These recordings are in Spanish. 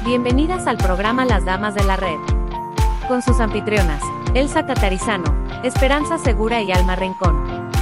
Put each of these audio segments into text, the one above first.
Bienvenidas al programa Las Damas de la Red. Con sus anfitrionas, Elsa Catarizano, Esperanza Segura y Alma Rincón.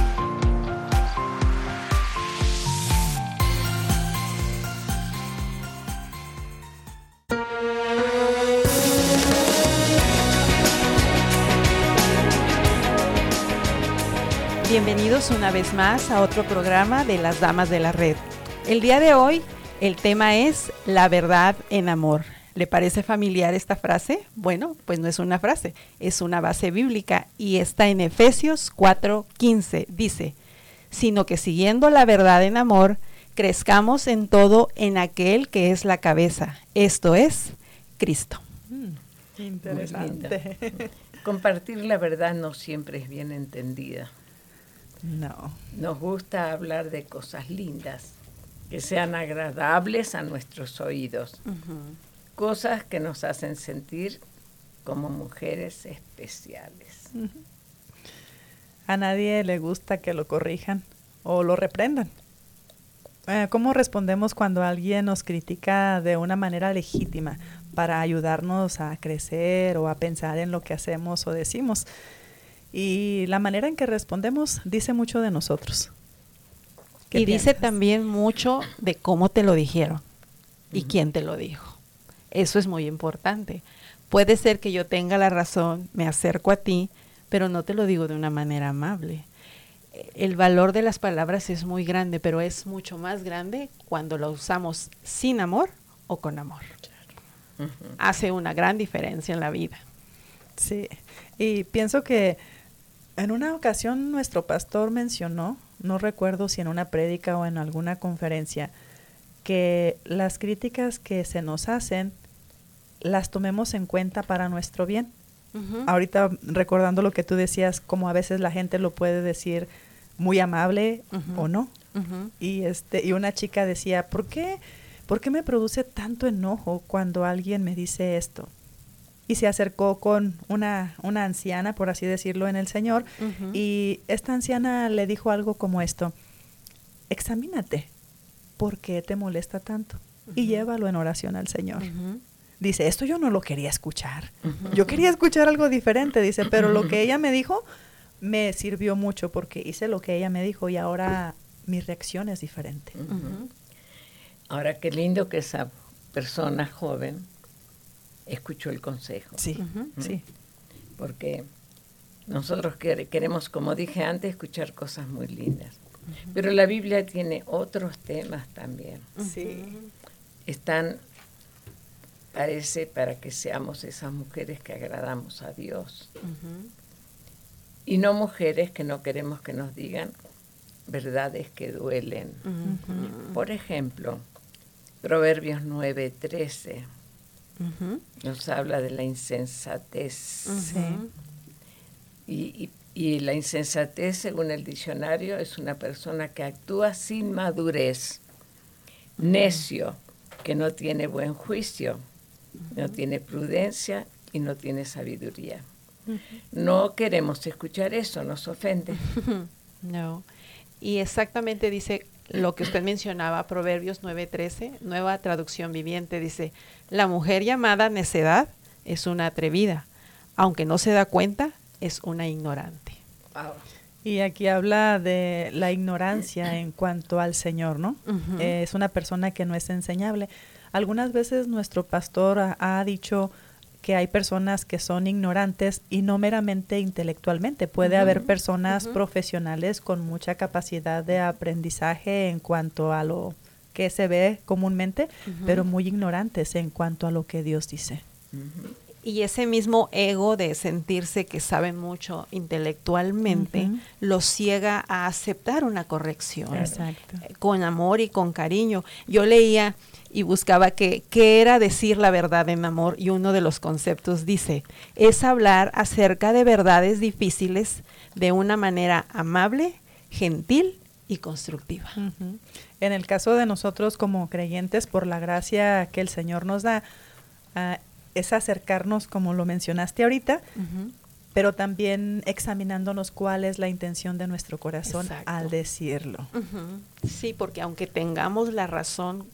Bienvenidos una vez más a otro programa de Las Damas de la Red. El día de hoy, el tema es la verdad en amor. ¿Le parece familiar esta frase? Bueno, pues no es una frase, es una base bíblica y está en Efesios 4:15. Dice, sino que siguiendo la verdad en amor, crezcamos en todo en aquel que es la cabeza, esto es, Cristo. Interesante. Compartir la verdad no siempre es bien entendida. No. Nos gusta hablar de cosas lindas, que sean agradables a nuestros oídos. Cosas que nos hacen sentir como mujeres especiales. A nadie le gusta que lo corrijan o lo reprendan. ¿Cómo respondemos cuando alguien nos critica de una manera legítima para ayudarnos a crecer o a pensar en lo que hacemos o decimos? Y la manera en que respondemos dice mucho de nosotros. Y dice también mucho de cómo te lo dijeron y quién te lo dijo. Eso es muy importante. Puede ser que yo tenga la razón, me acerco a ti, pero no te lo digo de una manera amable. El valor de las palabras es muy grande, pero es mucho más grande cuando lo usamos sin amor o con amor. Claro. Hace una gran diferencia en la vida. Sí, y pienso que en una ocasión nuestro pastor mencionó, no recuerdo si en una prédica o en alguna conferencia, que las críticas que se nos hacen las tomemos en cuenta para nuestro bien. Ahorita recordando lo que tú decías, como a veces la gente lo puede decir muy amable o no. Y una chica decía, ¿por qué me produce tanto enojo cuando alguien me dice esto? Y se acercó con una anciana, por así decirlo, en el Señor, y esta anciana le dijo algo como esto: examínate, ¿por qué te molesta tanto? Y llévalo en oración al Señor. Dice, esto yo no lo quería escuchar. Yo quería escuchar algo diferente, dice, pero lo que ella me dijo me sirvió mucho porque hice lo que ella me dijo y ahora mi reacción es diferente. Ahora, qué lindo que esa persona joven escuchó el consejo. Sí, sí. Porque nosotros queremos, como dije antes, escuchar cosas muy lindas. Pero la Biblia tiene otros temas también. Sí. Están, parece, para que seamos esas mujeres que agradamos a Dios. Y no mujeres que no queremos que nos digan verdades que duelen. Por ejemplo, Proverbios 9:13. Nos habla de la insensatez. Y la insensatez, según el diccionario, es una persona que actúa sin madurez, necio, que no tiene buen juicio, no tiene prudencia y no tiene sabiduría. No queremos escuchar eso, nos ofende. No. Y exactamente dice lo que usted mencionaba, Proverbios 9:13, nueva traducción viviente, dice, la mujer llamada necedad es una atrevida, aunque no se da cuenta, es una ignorante. Wow. Y aquí habla de la ignorancia en cuanto al Señor, ¿no? Es una persona que no es enseñable. Algunas veces nuestro pastor ha dicho que hay personas que son ignorantes y no meramente intelectualmente. Puede haber personas profesionales con mucha capacidad de aprendizaje en cuanto a lo que se ve comúnmente, pero muy ignorantes en cuanto a lo que Dios dice. Y ese mismo ego de sentirse que saben mucho intelectualmente los ciega a aceptar una corrección. Exacto. Con amor y con cariño. Yo leía y buscaba qué era decir la verdad en amor, y uno de los conceptos dice, es hablar acerca de verdades difíciles de una manera amable, gentil y constructiva. En el caso de nosotros como creyentes, por la gracia que el Señor nos da, es acercarnos, como lo mencionaste ahorita, pero también examinándonos cuál es la intención de nuestro corazón al decirlo. Sí, porque aunque tengamos la razón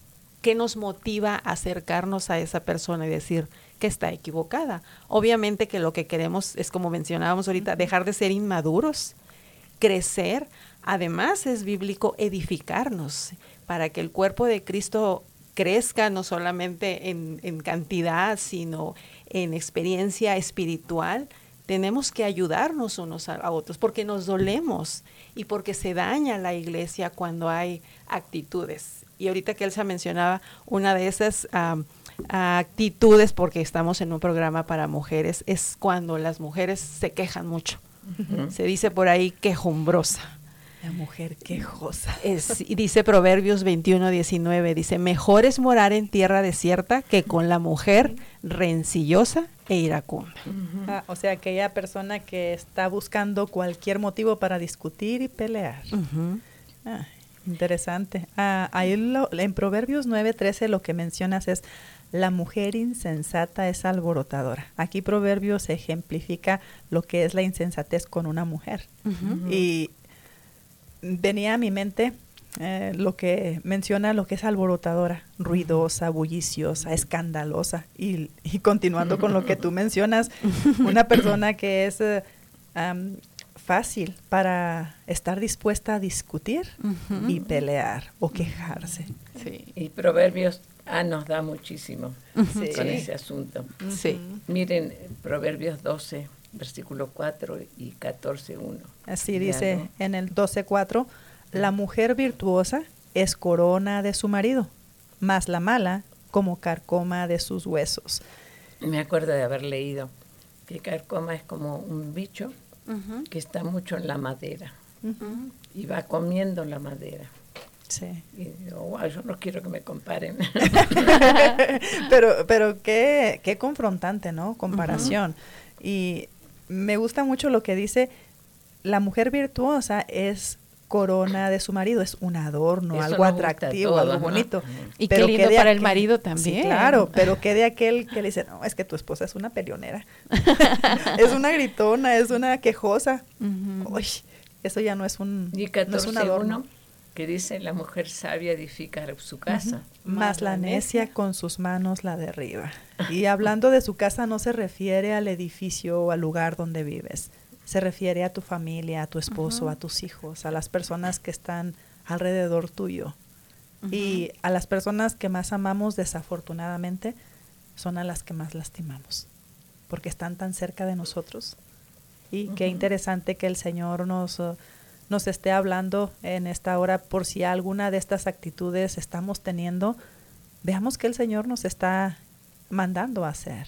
¿qué nos motiva a acercarnos a esa persona y decir que está equivocada? Obviamente que lo que queremos es, como mencionábamos ahorita, dejar de ser inmaduros, crecer. Además es bíblico edificarnos para que el cuerpo de Cristo crezca no solamente en cantidad, sino en experiencia espiritual. Tenemos que ayudarnos unos a otros porque nos dolemos y porque se daña la iglesia cuando hay actitudes. Y ahorita que Elsa mencionaba una de esas actitudes, porque estamos en un programa para mujeres, es cuando las mujeres se quejan mucho. Se dice por ahí quejumbrosa. La mujer quejosa. Y dice Proverbios 21:19, dice, mejor es morar en tierra desierta que con la mujer rencillosa e iracunda. O sea, aquella persona que está buscando cualquier motivo para discutir y pelear. Interesante. Ahí en Proverbios 9:13 lo que mencionas es, la mujer insensata es alborotadora. Aquí Proverbios ejemplifica lo que es la insensatez con una mujer. Y venía a mi mente lo que menciona lo que es alborotadora, ruidosa, bulliciosa, escandalosa. Y continuando con lo que tú mencionas, una persona que es fácil para estar dispuesta a discutir y pelear o quejarse. Sí. Y Proverbios nos da muchísimo con ese asunto. Sí. Miren Proverbios 12, versículo 4 y 14:1. Así dice en el 12:4, la mujer virtuosa es corona de su marido, mas la mala como carcoma de sus huesos. Me acuerdo de haber leído que carcoma es como un bicho que está mucho en la madera y va comiendo la madera. Sí. Y digo, wow, yo no quiero que me comparen. pero qué confrontante, ¿no? Comparación. Y me gusta mucho lo que dice, la mujer virtuosa es corona de su marido, es un adorno, eso algo atractivo, algo bonito. Y pero qué lindo para el marido también. Sí, claro, pero qué de aquel que le dice, no, es que tu esposa es una peleonera, es una gritona, es una quejosa. Uy, eso ya no es un, y 14:1 no es un adorno. Que dice, la mujer sabia edifica su casa. Mas la necia con sus manos la derriba. Y hablando de su casa no se refiere al edificio o al lugar donde vives. Se refiere a tu familia, a tu esposo, a tus hijos, a las personas que están alrededor tuyo. Y a las personas que más amamos, desafortunadamente, son a las que más lastimamos, porque están tan cerca de nosotros. Y qué interesante que el Señor nos esté hablando en esta hora, por si alguna de estas actitudes estamos teniendo, veamos que el Señor nos está mandando a hacer.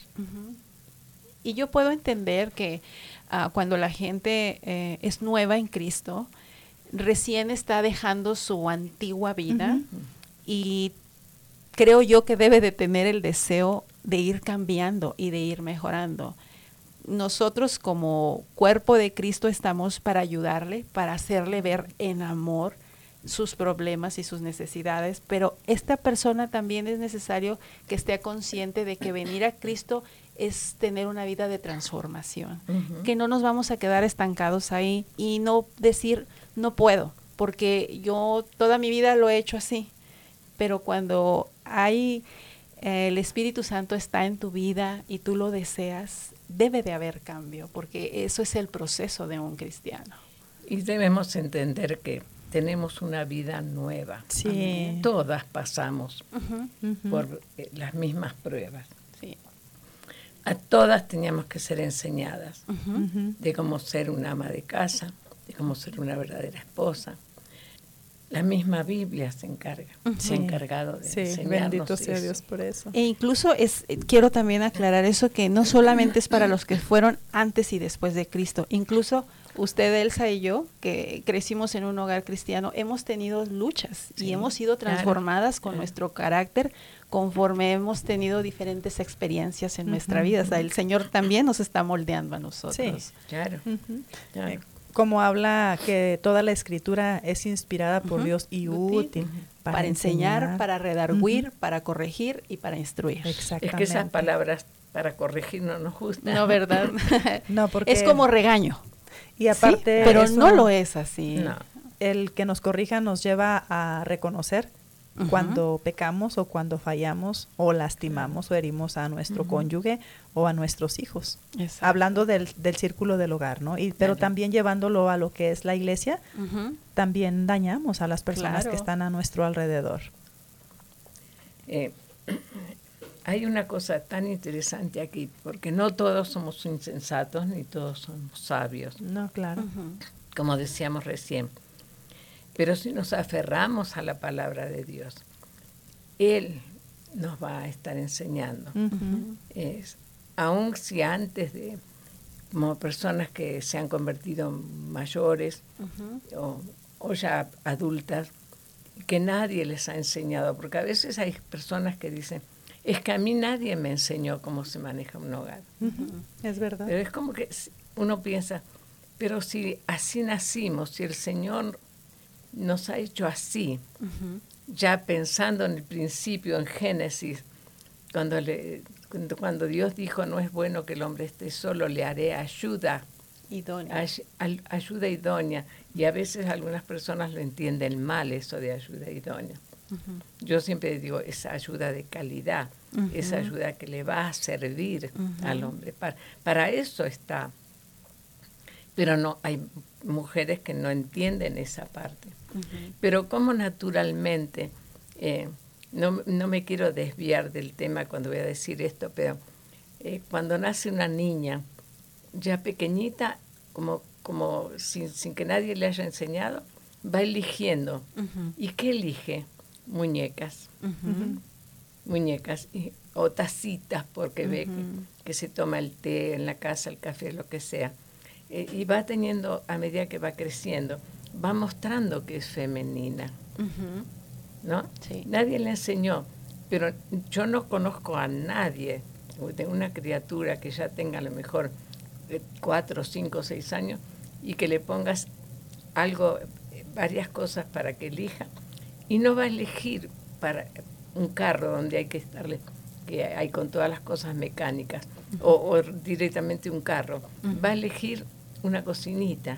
Y yo puedo entender que cuando la gente es nueva en Cristo, recién está dejando su antigua vida y creo yo que debe de tener el deseo de ir cambiando y de ir mejorando. Nosotros como cuerpo de Cristo estamos para ayudarle, para hacerle ver en amor sus problemas y sus necesidades, pero esta persona también es necesario que esté consciente de que venir a Cristo es tener una vida de transformación, que no nos vamos a quedar estancados ahí y no decir no puedo, porque yo toda mi vida lo he hecho así, pero cuando el Espíritu Santo está en tu vida y tú lo deseas, debe de haber cambio, porque eso es el proceso de un cristiano. Y debemos entender que tenemos una vida nueva. Sí. Todas pasamos por las mismas pruebas. Sí. A todas teníamos que ser enseñadas de cómo ser una ama de casa, de cómo ser una verdadera esposa. La misma Biblia se ha encargado de enseñarnos. Bendito sea eso. Dios por eso. E incluso quiero también aclarar eso, que no solamente es para los que fueron antes y después de Cristo. Incluso usted, Elsa y yo, que crecimos en un hogar cristiano, hemos tenido luchas y hemos sido transformadas con nuestro carácter conforme hemos tenido diferentes experiencias en nuestra vida. O sea, el Señor también nos está moldeando a nosotros. Sí, claro. Claro. Como habla que toda la escritura es inspirada por Dios y útil para enseñar, para redarguir, para corregir y para instruir. Exactamente. Es que esas palabras para corregir no nos gustan. No, ¿verdad? No, porque es como regaño. Y aparte, pero eso, no lo es así. No. El que nos corrija nos lleva a reconocer cuando pecamos o cuando fallamos o lastimamos o herimos a nuestro cónyuge o a nuestros hijos. Exacto. Hablando del círculo del hogar, ¿no? Pero también llevándolo a lo que es la iglesia, también dañamos a las personas que están a nuestro alrededor. Hay una cosa tan interesante aquí, porque no todos somos insensatos ni todos somos sabios. No, claro. Como decíamos recién. Pero si nos aferramos a la palabra de Dios, Él nos va a estar enseñando. Aun si antes de, como personas que se han convertido en mayores o ya adultas, que nadie les ha enseñado, porque a veces hay personas que dicen, es que a mí nadie me enseñó cómo se maneja un hogar. Es verdad. Pero es como que uno piensa, pero si así nacimos, si el Señor nos ha hecho así, ya pensando en el principio, en Génesis, cuando Dios dijo, no es bueno que el hombre esté solo, le haré ayuda idónea. Ayuda idónea. Y a veces algunas personas lo entienden mal, eso de ayuda idónea. Yo siempre digo, esa ayuda de calidad, esa ayuda que le va a servir al hombre. Para eso está. Pero no, hay mujeres que no entienden esa parte. Pero como naturalmente, no me quiero desviar del tema cuando voy a decir esto, pero cuando nace una niña, ya pequeñita, como sin que nadie le haya enseñado, va eligiendo. ¿Y qué elige? Muñecas. Muñecas o tacitas, porque ve que se toma el té en la casa, el café, lo que sea. Y va teniendo, a medida que va creciendo, va mostrando que es femenina. ¿No? Sí. Nadie le enseñó, pero yo no conozco a nadie de una criatura que ya tenga a lo mejor 4, 5, 6 años y que le pongas algo, varias cosas para que elija, y no va a elegir para un carro donde hay que estarle, que hay con todas las cosas mecánicas, o directamente un carro, va a elegir una cocinita.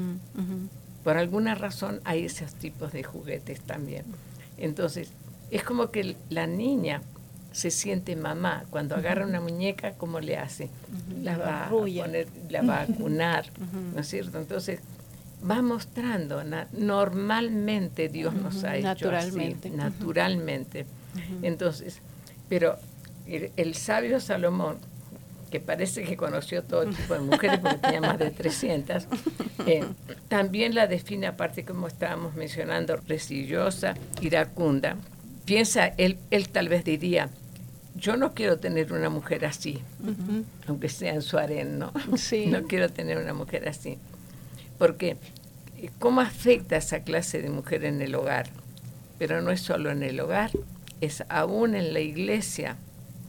Por alguna razón hay esos tipos de juguetes también. Entonces, es como que la niña se siente mamá. Cuando agarra una muñeca, ¿cómo le hace? La va a poner, la va a cunar, ¿no es cierto? Entonces, va mostrando, normalmente Dios nos ha hecho así, naturalmente. Entonces, pero el sabio Salomón, que parece que conoció todo tipo de mujeres porque tenía más de 300, también la define, aparte como estábamos mencionando, resillosa, iracunda. Piensa, él tal vez diría, yo no quiero tener una mujer así, aunque sea en su harén, ¿no? Sí. No quiero tener una mujer así. Porque, ¿cómo afecta esa clase de mujer en el hogar? Pero no es solo en el hogar, es aún en la iglesia.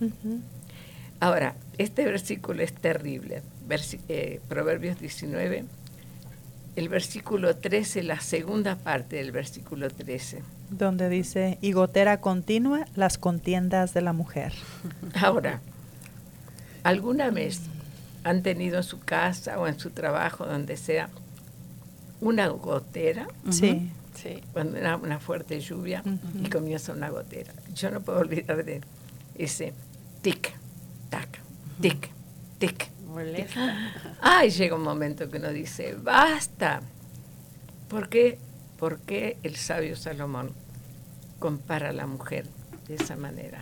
Ahora, este versículo es terrible. Proverbios 19, el versículo 13, la segunda parte del versículo 13. Donde dice, y gotera continua las contiendas de la mujer. Ahora, ¿alguna vez han tenido en su casa o en su trabajo, donde sea, una gotera? Sí. Sí. Cuando era una fuerte lluvia y comienza una gotera. Yo no puedo olvidar de ese tic, tac, tic, tic. Molesta. Ay, llega un momento que uno dice, basta. ¿Por qué el sabio Salomón compara a la mujer de esa manera?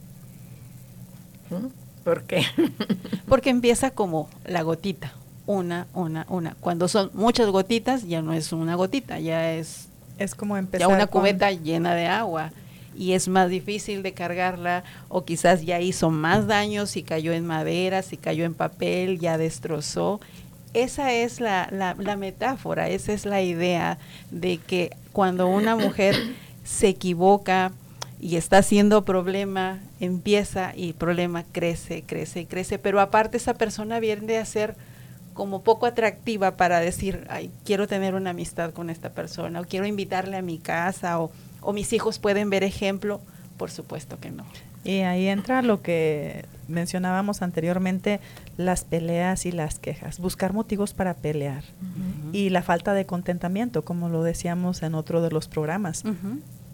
¿Por qué? Porque empieza como la gotita, una. Cuando son muchas gotitas, ya no es una gotita, ya es como empezar ya una cubeta llena de agua. Y es más difícil de cargarla, o quizás ya hizo más daño si cayó en madera, si cayó en papel, ya destrozó. Esa es la metáfora, esa es la idea de que cuando una mujer se equivoca y está haciendo problema, empieza y el problema crece, pero aparte esa persona viene a ser como poco atractiva para decir, ay, quiero tener una amistad con esta persona, o quiero invitarle a mi casa, o mis hijos pueden ver ejemplo. Por supuesto que no. Y ahí entra lo que mencionábamos anteriormente, las peleas y las quejas, buscar motivos para pelear y la falta de contentamiento, como lo decíamos en otro de los programas.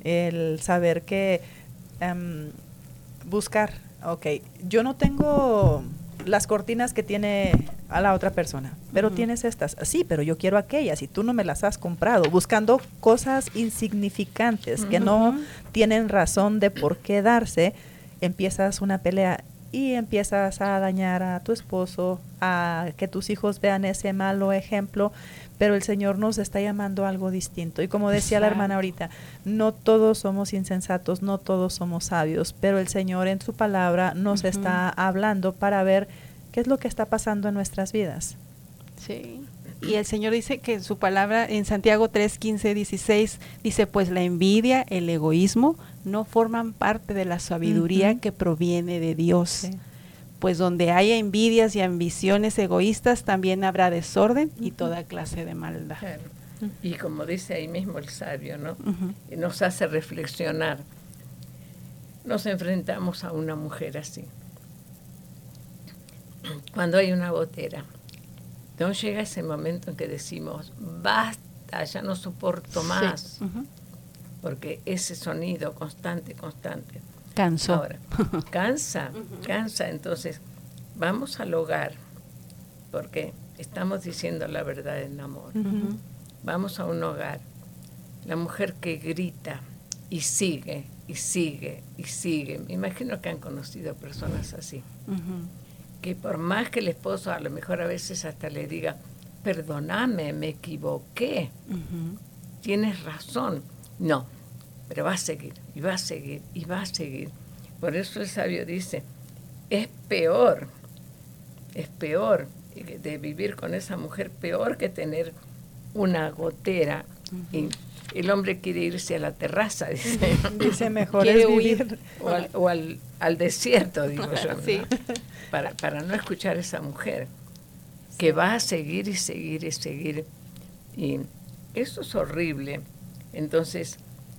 el saber que buscar, yo no tengo las cortinas que tiene a la otra persona, pero tienes estas, sí, pero yo quiero aquellas y tú no me las has comprado, buscando cosas insignificantes que no tienen razón de por qué darse, empiezas una pelea y empiezas a dañar a tu esposo, a que tus hijos vean ese malo ejemplo, pero el Señor nos está llamando a algo distinto. Y como decía la hermana ahorita, no todos somos insensatos, no todos somos sabios, pero el Señor en su palabra nos está hablando para ver qué es lo que está pasando en nuestras vidas. Sí. Y el Señor dice que en su palabra en Santiago 3, 15, 16, dice, pues la envidia, el egoísmo, no forman parte de la sabiduría que proviene de Dios. Sí. Pues donde haya envidias y ambiciones egoístas, también habrá desorden y toda clase de maldad. Claro. Y como dice ahí mismo el sabio, ¿no? Y nos hace reflexionar. Nos enfrentamos a una mujer así. Cuando hay una gotera, no llega ese momento en que decimos, basta, ya no soporto más. Sí. Porque ese sonido constante. Cansó. Ahora, cansa. Entonces, vamos al hogar, porque estamos diciendo la verdad en amor. Vamos a un hogar. La mujer que grita y sigue. Me imagino que han conocido personas así. Que por más que el esposo a lo mejor a veces hasta le diga, perdóname, me equivoqué, tienes razón. No, pero va a seguir. Por eso el sabio dice, es peor de vivir con esa mujer, peor que tener una gotera. Y el hombre quiere irse a la terraza, dice mejor es vivir. O al desierto, digo yo, ¿no? Sí. Para no escuchar a esa mujer, que va a seguir. Y eso es horrible. Entonces,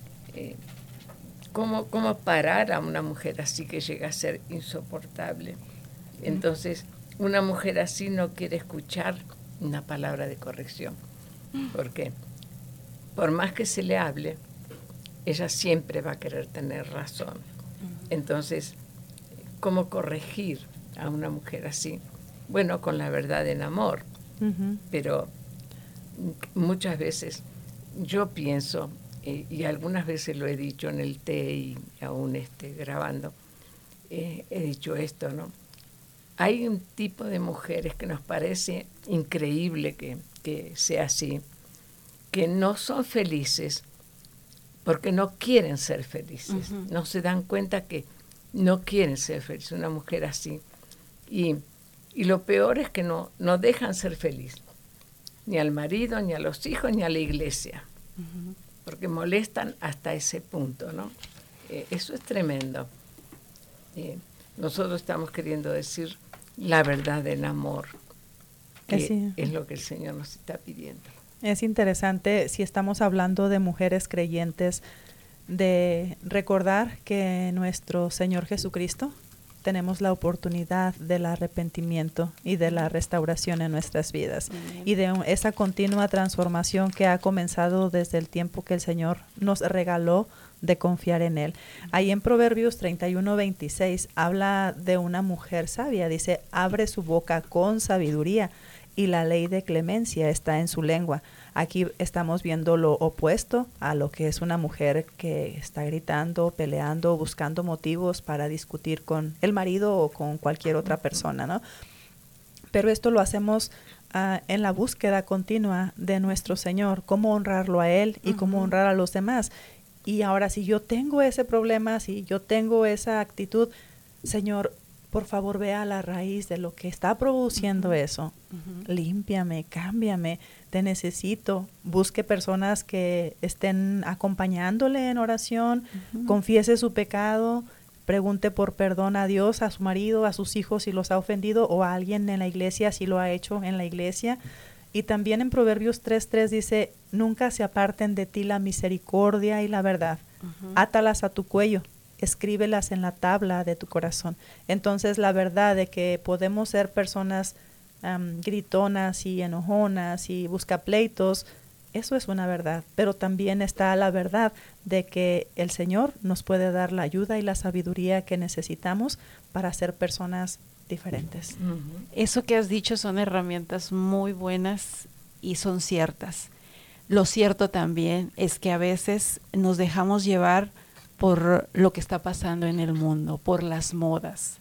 ¿cómo parar a una mujer así que llega a ser insoportable? Entonces, una mujer así no quiere escuchar una palabra de corrección. ¿Por qué? Por más que se le hable, ella siempre va a querer tener razón. Entonces, ¿cómo corregir a una mujer así? Bueno, con la verdad en amor. Pero muchas veces yo pienso, y algunas veces lo he dicho en el té y aún grabando, he dicho esto, ¿no? Hay un tipo de mujeres que nos parece increíble que sea así, que no son felices porque no quieren ser felices. No se dan cuenta que no quieren ser felices, una mujer así. Y lo peor es que no dejan ser feliz ni al marido, ni a los hijos, ni a la iglesia. Porque molestan hasta ese punto, ¿no? Eso es tremendo. Nosotros estamos queriendo decir la verdad del amor, que es lo que el Señor nos está pidiendo. Es interesante, si estamos hablando de mujeres creyentes, de recordar que nuestro Señor Jesucristo tenemos la oportunidad del arrepentimiento y de la restauración en nuestras vidas y de esa continua transformación que ha comenzado desde el tiempo que el Señor nos regaló de confiar en Él. Ahí en Proverbios 31:26 habla de una mujer sabia, dice, abre su boca con sabiduría y la ley de clemencia está en su lengua. Aquí estamos viendo lo opuesto a lo que es una mujer que está gritando, peleando, buscando motivos para discutir con el marido o con cualquier otra persona, ¿no? Pero esto lo hacemos en la búsqueda continua de nuestro Señor, cómo honrarlo a Él y cómo honrar a los demás. Y ahora, si yo tengo ese problema, si yo tengo esa actitud, Señor, por favor, vea la raíz de lo que está produciendo eso. Límpiame, cámbiame, te necesito. Busque personas que estén acompañándole en oración, confiese su pecado, pregunte por perdón a Dios, a su marido, a sus hijos si los ha ofendido o a alguien en la iglesia si lo ha hecho en la iglesia. Y también en Proverbios 3:3 dice, nunca se aparten de ti la misericordia y la verdad. Átalas a tu cuello. Escríbelas en la tabla de tu corazón. Entonces, la verdad de que podemos ser personas gritonas y enojonas y buscapleitos, Eso es una verdad, pero también está la verdad de que el Señor nos puede dar la ayuda y la sabiduría que necesitamos para ser personas diferentes. Eso que has dicho son herramientas muy buenas y son ciertas. Lo cierto también es que a veces nos dejamos llevar por lo que está pasando en el mundo, por las modas,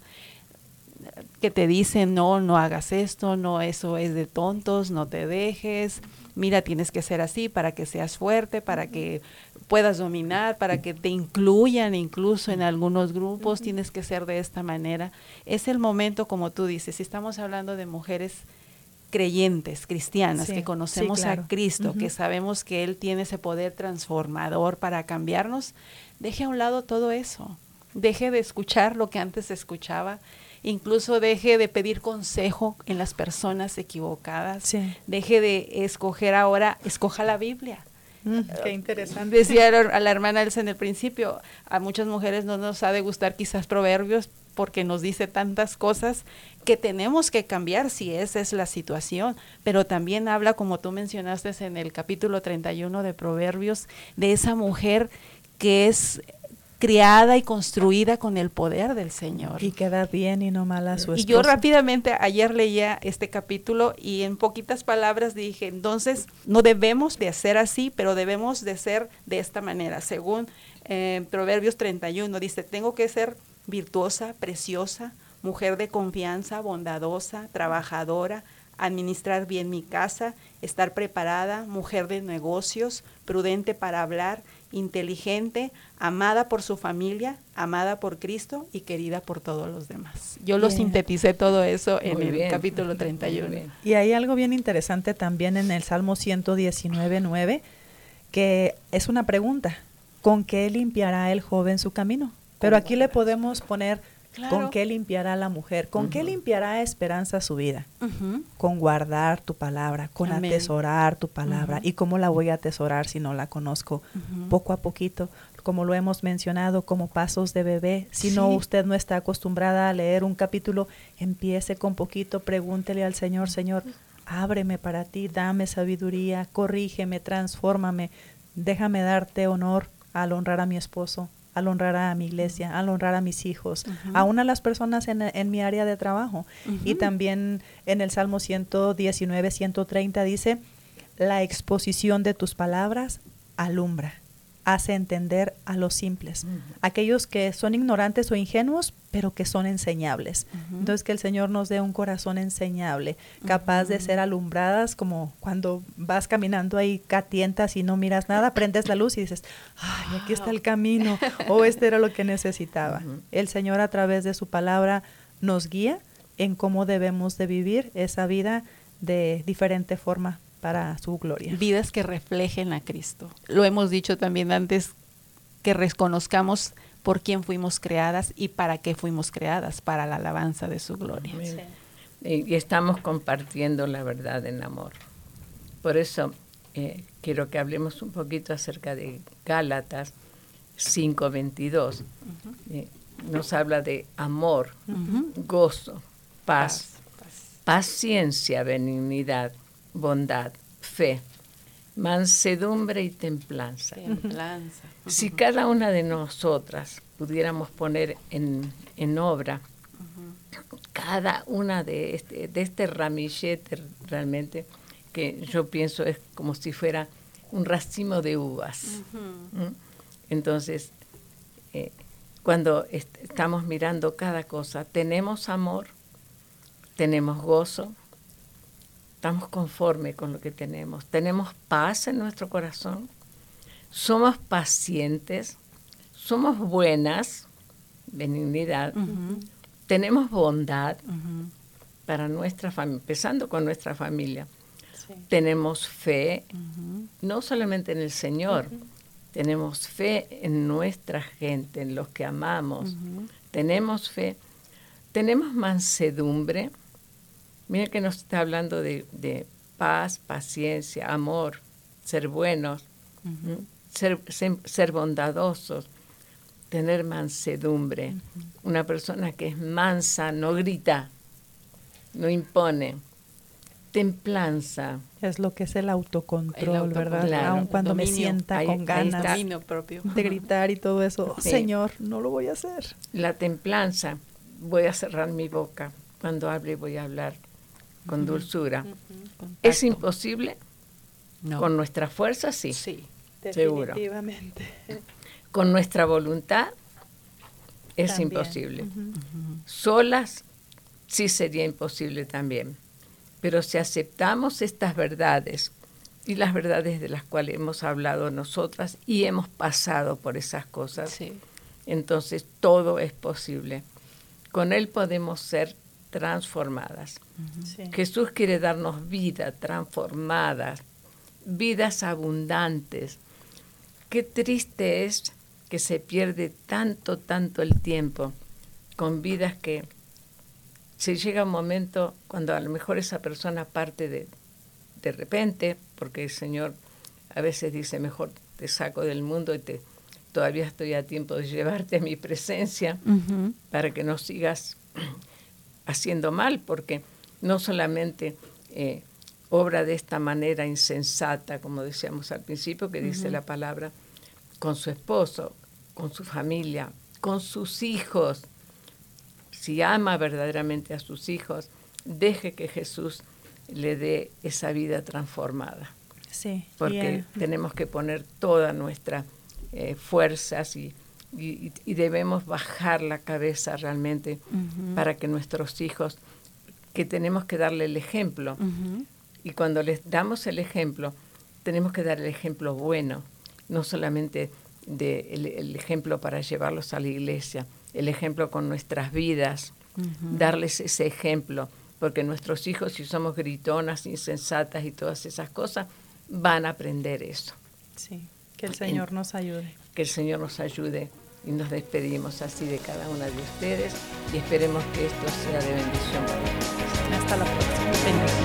que te dicen, no hagas esto, no, eso es de tontos, no te dejes, mira, tienes que ser así para que seas fuerte, para que puedas dominar, para que te incluyan incluso en algunos grupos, tienes que ser de esta manera. Es el momento, como tú dices, si estamos hablando de mujeres creyentes, cristianas, que conocemos a Cristo, que sabemos que Él tiene ese poder transformador para cambiarnos, deje a un lado todo eso, deje de escuchar lo que antes escuchaba, incluso deje de pedir consejo en las personas equivocadas, deje de escoger ahora, escoja la Biblia. Qué interesante. Decía a la hermana Elsa en el principio, a muchas mujeres no nos ha de gustar quizás Proverbios porque nos dice tantas cosas que tenemos que cambiar si esa es la situación, pero también habla, como tú mencionaste en el capítulo 31 de Proverbios, de esa mujer que es criada y construida con el poder del Señor. Y queda bien y no mal a su esposo. Y yo rápidamente ayer leía este capítulo y en poquitas palabras dije, entonces no debemos de hacer así, pero debemos de ser de esta manera. Según Proverbios 31 dice, tengo que ser virtuosa, preciosa, mujer de confianza, bondadosa, trabajadora, administrar bien mi casa, estar preparada, mujer de negocios, prudente para hablar, inteligente, amada por su familia, amada por Cristo y querida por todos los demás. Yo lo sinteticé todo eso en el capítulo 31. Y hay algo bien interesante también en el Salmo 119:9, que es una pregunta, ¿con qué limpiará el joven su camino? Pero aquí le podemos poner, ¿con qué limpiará la mujer? ¿Con qué limpiará Esperanza su vida? Con guardar tu palabra, con atesorar tu palabra. ¿Y cómo la voy a atesorar si no la conozco? Poco a poquito, como lo hemos mencionado, como pasos de bebé. Si no, usted no está acostumbrada a leer un capítulo, empiece con poquito, pregúntele al Señor, Señor, ábreme para ti, dame sabiduría, corrígeme, transfórmame, déjame darte honor al honrar a mi esposo, al honrar a mi iglesia, al honrar a mis hijos, aún a las personas en mi área de trabajo. Y también en el Salmo 119:130 dice, la exposición de tus palabras alumbra, hace entender a los simples, aquellos que son ignorantes o ingenuos, pero que son enseñables. Entonces, que el Señor nos dé un corazón enseñable, capaz de ser alumbradas, como cuando vas caminando ahí, catientas y no miras nada, prendes la luz y dices, ay, aquí está el camino, o este era lo que necesitaba. El Señor, a través de su palabra, nos guía en cómo debemos de vivir esa vida de diferente forma para su gloria. Vidas que reflejen a Cristo. Lo hemos dicho también antes, que reconozcamos por quién fuimos creadas y para qué fuimos creadas, para la alabanza de su gloria. Y estamos compartiendo la verdad en amor. Por eso quiero que hablemos un poquito acerca de Gálatas 5:22. Nos habla de amor, gozo, paz, paciencia, benignidad, bondad, fe, mansedumbre y templanza. Si cada una de nosotras pudiéramos poner en obra cada una de este ramillete, realmente, que yo pienso es como si fuera un racimo de uvas. Entonces, cuando estamos mirando cada cosa, tenemos amor, tenemos gozo, estamos conformes con lo que tenemos paz en nuestro corazón, somos pacientes, somos buenas, benignidad, tenemos bondad para nuestra familia, empezando con nuestra familia. Tenemos fe, no solamente en el Señor, tenemos fe en nuestra gente, en los que amamos, tenemos fe, tenemos mansedumbre. Mira que nos está hablando de paz, paciencia, amor, ser buenos, ser bondadosos, tener mansedumbre. Una persona que es mansa no grita, no impone, Templanza. Es lo que es el autocontrol, ¿verdad? Claro. Aun cuando me sienta con ganas de gritar y todo eso. Sí. Señor, no lo voy a hacer. La templanza. Voy a cerrar mi boca. Cuando hable voy a hablar con dulzura. ¿Es imposible? No. Con nuestra fuerza, sí. Sí. Seguro. Definitivamente. Con nuestra voluntad es También. imposible. Solas sí sería imposible también. Pero si aceptamos estas verdades y las verdades de las cuales hemos hablado nosotras y hemos pasado por esas cosas, Sí. entonces todo es posible. Con Él podemos ser transformadas. Sí. Jesús quiere darnos vida transformada, vidas abundantes. Qué triste es que se pierde tanto el tiempo con vidas que se llega un momento cuando a lo mejor esa persona parte de repente, porque el Señor a veces dice, mejor te saco del mundo y todavía estoy a tiempo de llevarte a mi presencia para que no sigas haciendo mal, porque no solamente obra de esta manera insensata, como decíamos al principio, que dice la palabra, con su esposo, con su familia, con sus hijos. Si ama verdaderamente a sus hijos, deje que Jesús le dé esa vida transformada. Sí. Porque tenemos que poner todas nuestras fuerzas y debemos bajar la cabeza realmente para que nuestros hijos, que tenemos que darle el ejemplo. Y cuando les damos el ejemplo, tenemos que dar el ejemplo bueno, no solamente el ejemplo para llevarlos a la iglesia, el ejemplo con nuestras vidas, darles ese ejemplo, porque nuestros hijos, si somos gritonas, insensatas y todas esas cosas, van a aprender eso. Sí, que el Señor nos ayude. Que el Señor nos ayude y nos despedimos así de cada una de ustedes y esperemos que esto sea de bendición para ustedes. Hasta la próxima.